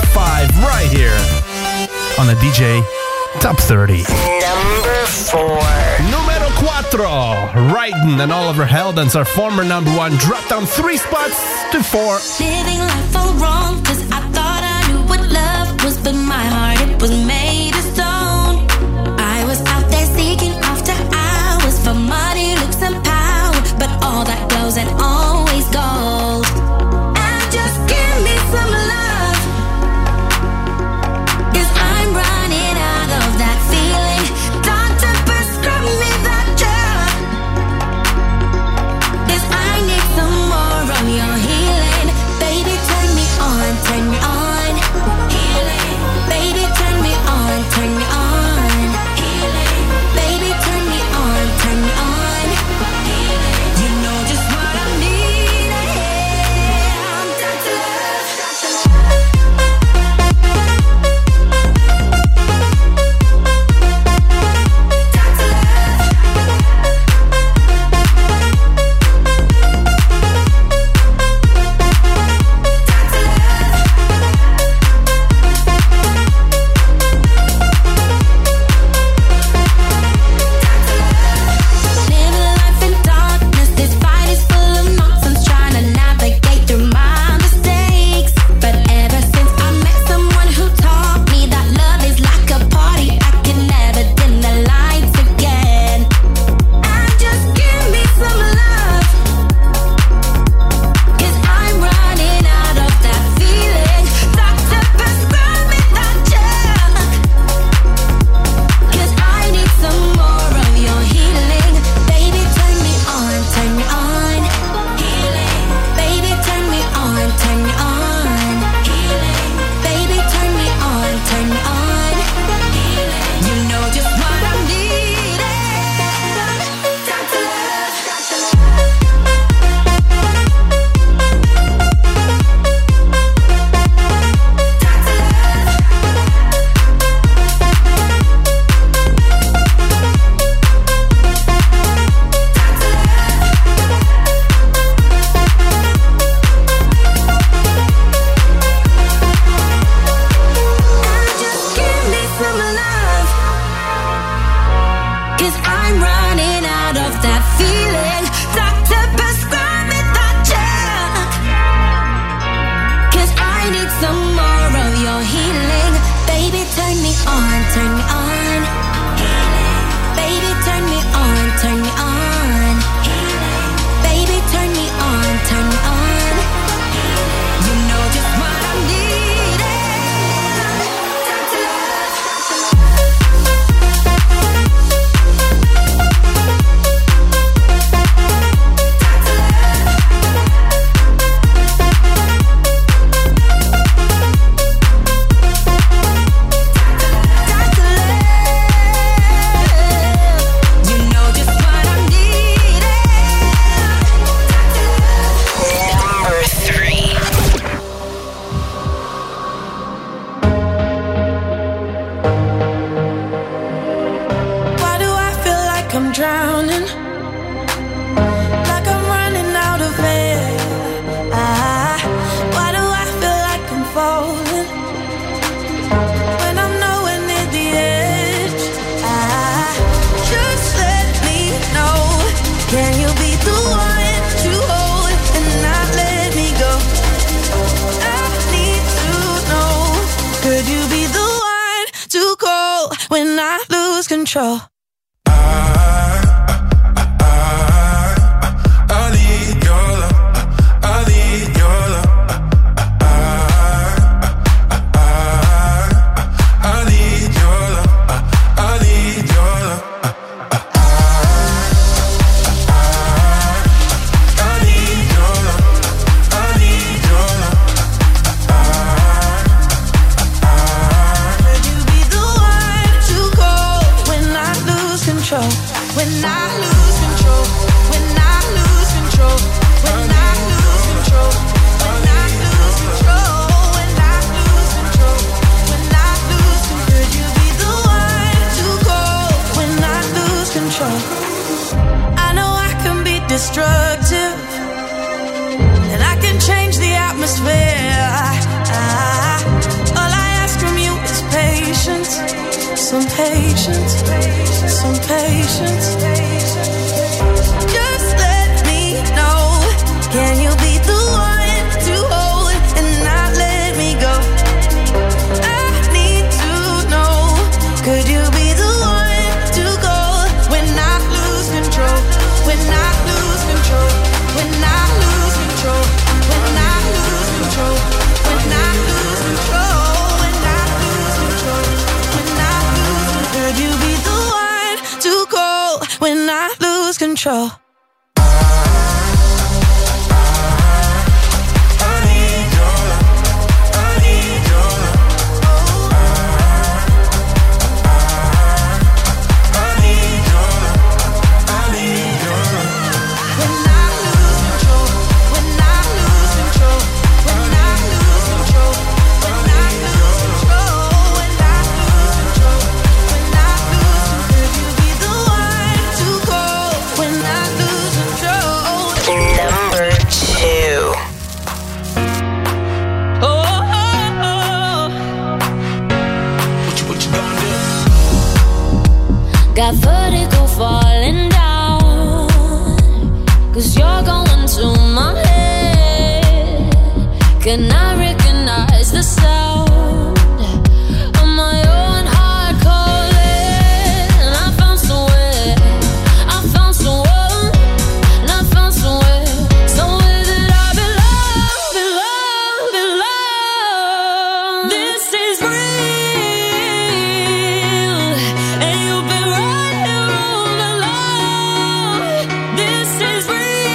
5 right here on the DJ Top 30.
Number 4.
Numero 4. Raiden and Oliver Heldens, our former number 1, dropped down 3 spots to 4.
Living life all wrong, 'cause I thought I knew what love was, but my heart, it was made of stone. I was out there seeking after hours for money, looks and power, but all that goes and always gold. And just give me some love, 'cause I'm running out of that feeling. Doctor, prescribe me that drug, 'cause I need some more of your healing. Baby, turn me on, turn me on. Healing. Baby, turn me on, turn me on. Healing. Baby, turn me on, turn me on. Healing. You know just what I need. Yeah, I'm down to love. Living life in darkness, this fight is full of nonsense, trying to navigate through my mistakes. But ever since I met someone who taught me that love is like a party, I can never dim the lights again. And just give me some love, 'cause I'm running out of that feeling. Doctor, prescribe me that drug, 'cause I need some more of your healing. Baby, turn me on, turn me on. Healing. Baby, turn me on, turn me on. Healing. Baby, turn me on, turn me on. Healing. You know just what I'm needing. Time to love. Just give me some love, 'cause I'm running out of that feeling. Doctor, prescribe me that drug, 'cause I need some more of your healing. Baby, turn me on, turn me on. Healing. Baby, turn me on, turn me on. Healing. Baby, turn me on, turn me on. You know just what I'm needing. Time to love. You know just what I'm needing.
Number 3.
Why do I feel like I'm drowning? Like I'm running out of air. Why do I feel like I'm falling when I'm nowhere near the edge? Just let me know. Can you be the one to hold and not let me go? I need to know. Could you be the one to call when I lose control?
I need your love. I need your love. I need your love. I need your love. I need your love. I need your love.
Could you be the one to call when I lose control? When I lose control. When I lose control. When I lose control. When I lose control. When I lose control. When I lose control. Could you be the one to call when I lose control? I know I can be destructive, and I can change the atmosphere. some patience, some patience. Just let me know, can you be the one to hold and not let me go? I need to know, could you be the one to go when I lose control? When I lose control, when I lose control, when I lose control, when I lose control, when I lose control, when I lose control. Could you be the one to go when I lose control?
Got vertigo falling down, 'cause you're going to my head. Can I recognize the sound of my own heart calling? And I found somewhere, I found someone, and I found somewhere that I belong, belong, belong. This is real, and you've been right here all along. This is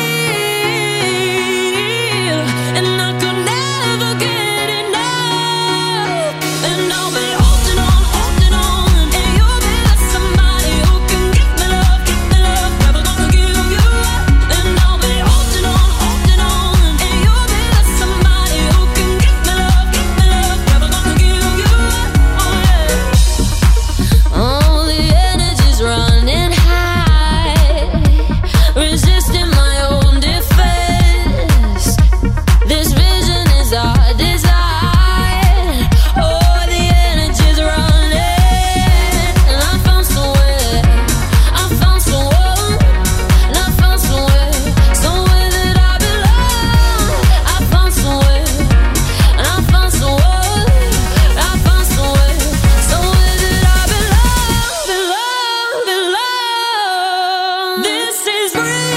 real, and I could never get enough. And I'll be holding on, and you'll be like somebody who can give me love, never gonna give you up. And I'll be holding on, and you'll be like somebody who can give me love, never gonna give you up. Oh yeah. Oh, the energy's running high, resisting my own defense. This vision is our design. Oh, the energy's running, and I found somewhere, I found someone, and I found somewhere that I belong. I found somewhere, and I found someone, I found somewhere that I belong, belong, belong. This is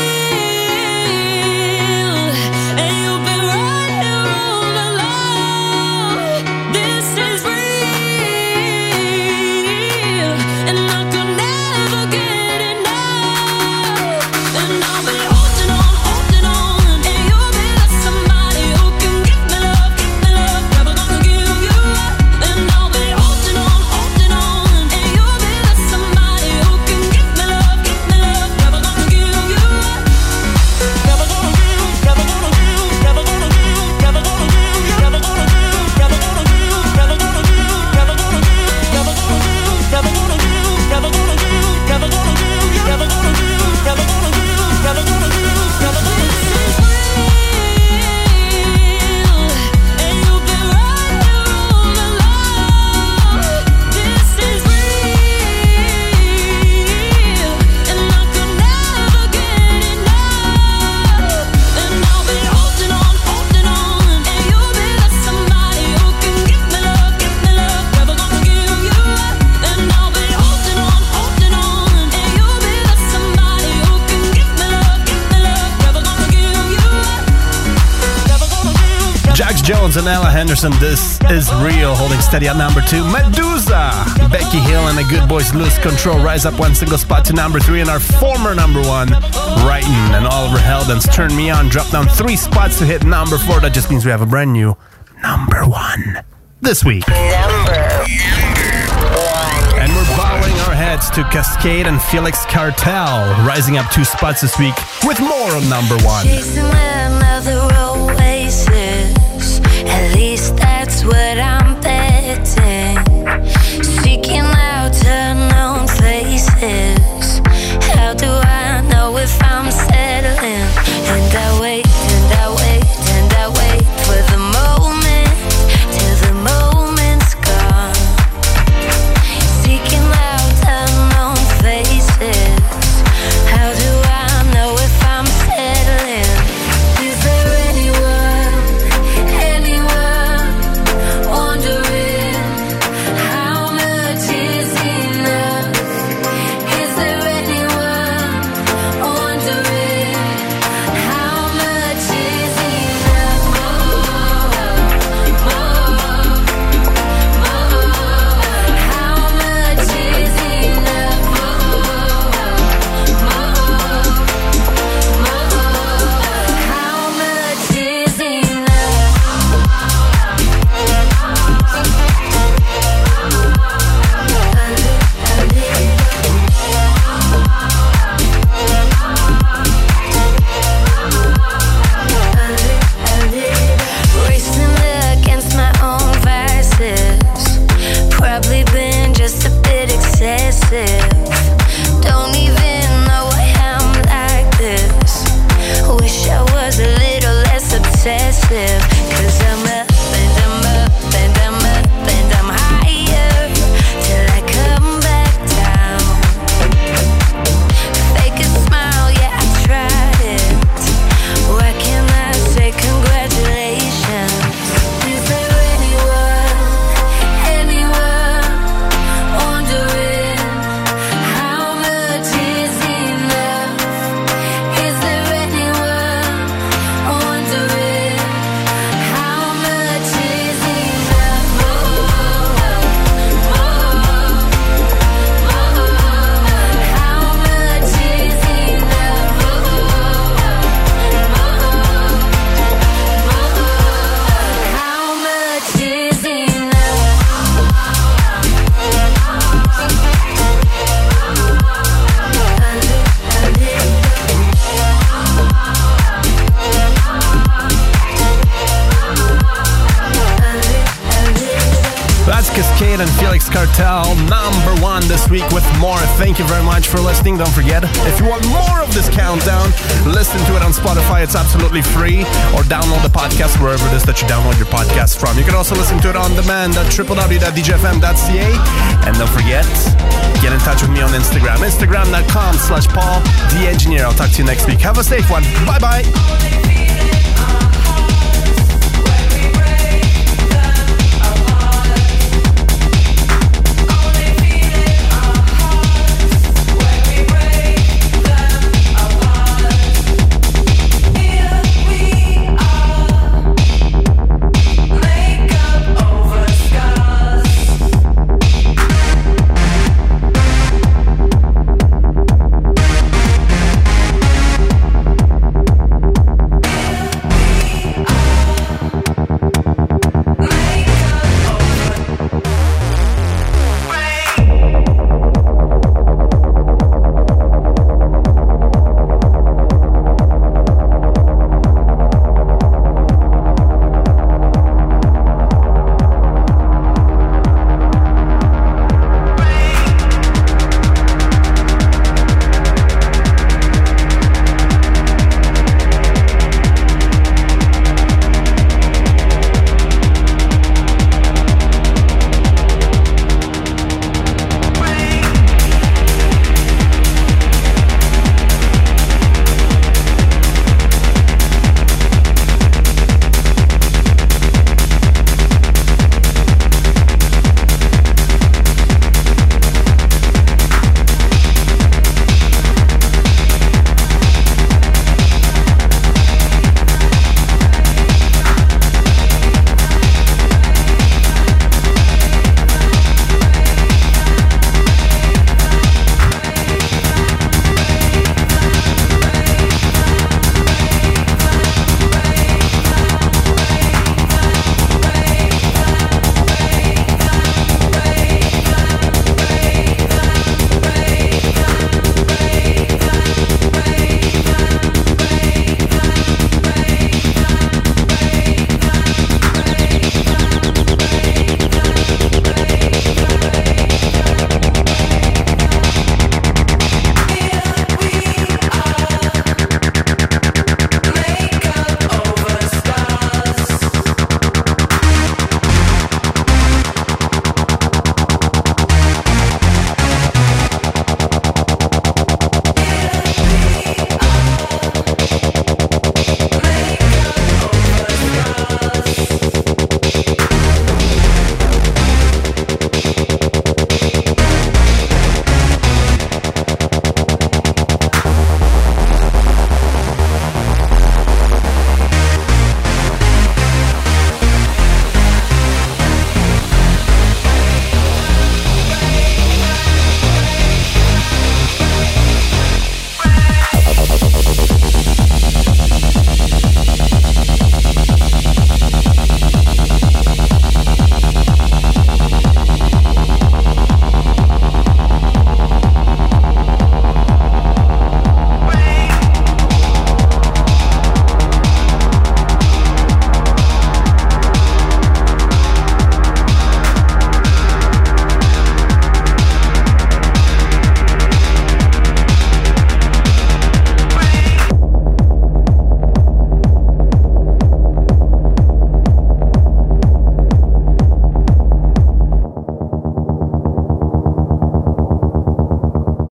real, and you've been right here all along. This is real, and I could never get enough. And I'll be holding on, and you'll be like somebody who can give me love, never gonna give you up. And I'll be holding on, and you'll be like somebody who can give me love, never gonna give you up. Never gonna give, never gonna give, never gonna give, never gonna give, never gonna give, never gonna give, never gonna give, never gonna give, never gonna give, never gonna give, never gonna give, never gonna give, never gonna give, never gonna give, never gonna give, never gonna give. And you've been right here all along. This is real, and I could never get enough. And I'll be holding on, and you'll be like somebody who can give me love, never gonna give you up. And I'll be holding on, and you'll be like somebody who can give me love, never gonna give you up. Never gonna give.
Jax Jones and Ella Henderson, This Is Real, holding steady at number 2. Medusa, Becky Hill and the Good Boys, Lose Control, rise up one single spot to number 3, and our former number 1, Brighton and Oliver Heldens, Turn Me On, drop down 3 spots to hit number 4. That just means we have a brand new number 1 this week. And we're bowing our heads to Cascade and Felix Cartel, rising up 2 spots this week with more on number 1.
Chasing another oasis, at least that's what I'm betting. Seeking out unknown faces, how do I know if I'm settling? And I wait, and I wait, and I wait for the moment, till the moment's gone. Seeking
Arcade and Felix Cartel, number 1 this week with more. Thank you very much for listening. Don't forget, if you want more of this countdown, listen to it on Spotify. It's absolutely free. Or download the podcast wherever it is that you download your podcast from. You can also listen to it on demand at www.djfm.ca. And don't forget, get in touch with me on Instagram. Instagram.com/PaulTheEngineer. I'll talk to you next week. Have a safe one. Bye-bye.